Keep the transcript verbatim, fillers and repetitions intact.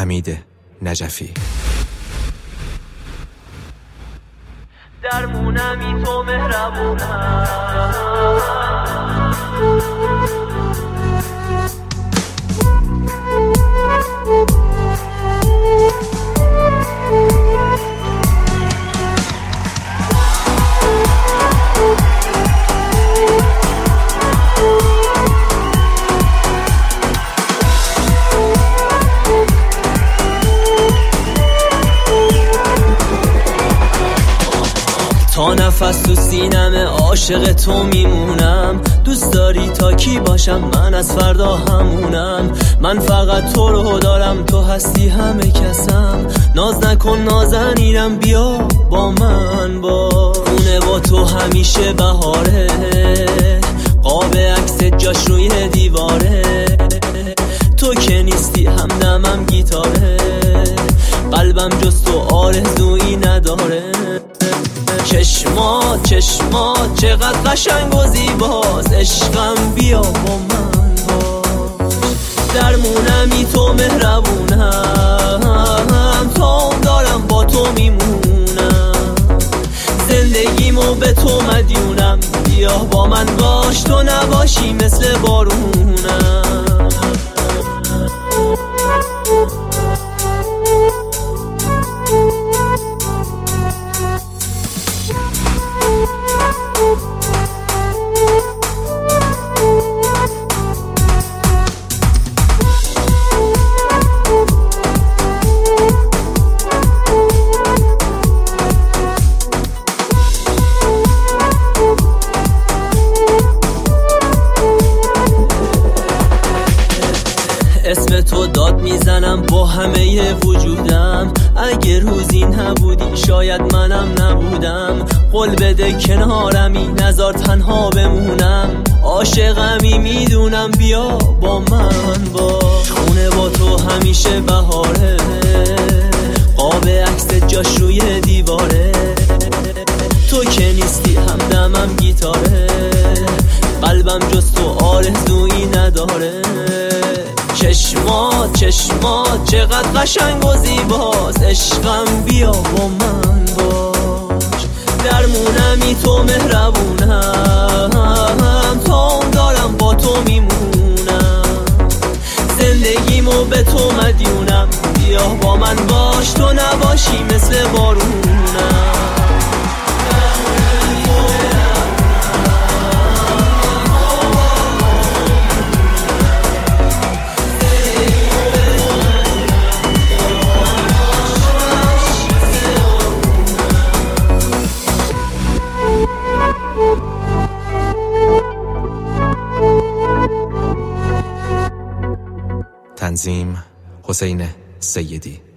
حمید نجفی. درمونمی تو مهربونم، تا نفس تو سینم عاشق تو میمونم. دوست داری تا کی باشم من از فردا همونم. من فقط تو رو دارم، تو هستی همه کسم. ناز نکن نازنینم، بیا با من. با خونه با تو همیشه بهاره، قاب عکس جاش روی دیواره. تو که نیستی همدمم گیتاره، قلبم جز تو آرزویی نداره. چشما چشما چقدر قشنگ و زیباست، عشقم بیا با من باش. درمونمی تو مهربونم، تا دارم با تو میمونم. زندگیمو به تو مدیونم، بیا با من باش. تو نباشی مثل بارونم. اسم تو داد میزنم با همه وجودم. اگه روزی نبودی شاید منم نبودم. قول بده کنارمی، نذار تنها بمونم. عاشقمی میدونم، بیا با من. با خونه با تو همیشه بهاره، قاب عکس جاش روی دیواره. تو که نیستی همدمم گیتاره، قلبم جز تو آرزویی نداره. چشما چشما چقدر قشنگ و زیباست، عشقم بیا با من باش. درمونمی تو مهربونم، تا دارم با تو میمونم. زندگیمو به تو مدیونم، بیا با من باش. تو نباشی مثل بارونم. تنظیم حسین سیدی.